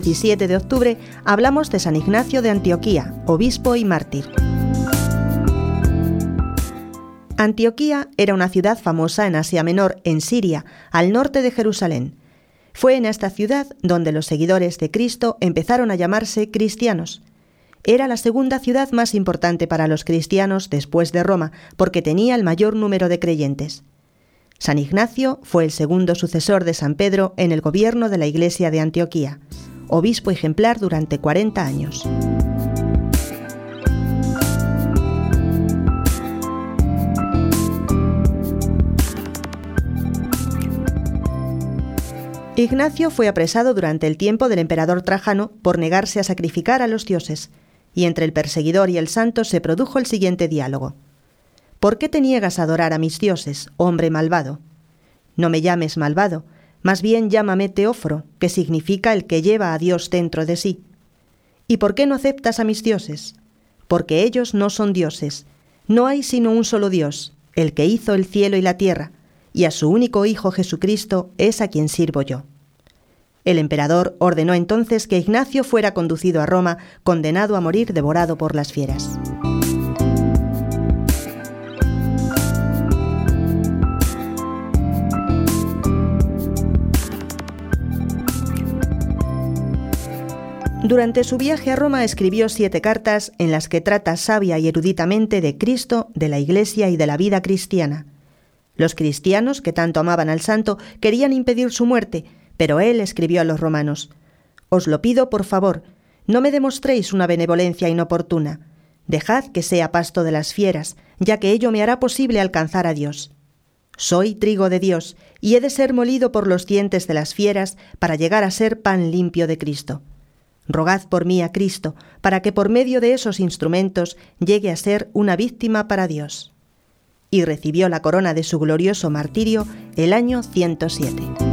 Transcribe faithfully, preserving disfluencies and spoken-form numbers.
diecisiete de octubre hablamos de San Ignacio de Antioquía, obispo y mártir. Antioquía era una ciudad famosa en Asia Menor, en Siria, al norte de Jerusalén. Fue en esta ciudad donde los seguidores de Cristo empezaron a llamarse cristianos. Era la segunda ciudad más importante para los cristianos después de Roma, porque tenía el mayor número de creyentes. San Ignacio fue el segundo sucesor de San Pedro en el gobierno de la Iglesia de Antioquía, obispo ejemplar durante cuarenta años. Ignacio fue apresado durante el tiempo del emperador Trajano por negarse a sacrificar a los dioses, y entre el perseguidor y el santo se produjo el siguiente diálogo. ¿Por qué te niegas a adorar a mis dioses, hombre malvado? No me llames malvado, más bien llámame Teóforo, que significa el que lleva a Dios dentro de sí. ¿Y por qué no aceptas a mis dioses? Porque ellos no son dioses. No hay sino un solo Dios, el que hizo el cielo y la tierra, y a su único Hijo Jesucristo es a quien sirvo yo. El emperador ordenó entonces que Ignacio fuera conducido a Roma, condenado a morir devorado por las fieras. Durante su viaje a Roma escribió siete cartas en las que trata sabia y eruditamente de Cristo, de la Iglesia y de la vida cristiana. Los cristianos, que tanto amaban al santo, querían impedir su muerte, pero él escribió a los romanos: «Os lo pido por favor, no me demostréis una benevolencia inoportuna. Dejad que sea pasto de las fieras, ya que ello me hará posible alcanzar a Dios. Soy trigo de Dios, y he de ser molido por los dientes de las fieras para llegar a ser pan limpio de Cristo. Rogad por mí a Cristo, para que por medio de esos instrumentos llegue a ser una víctima para Dios». Y recibió la corona de su glorioso martirio el año ciento siete.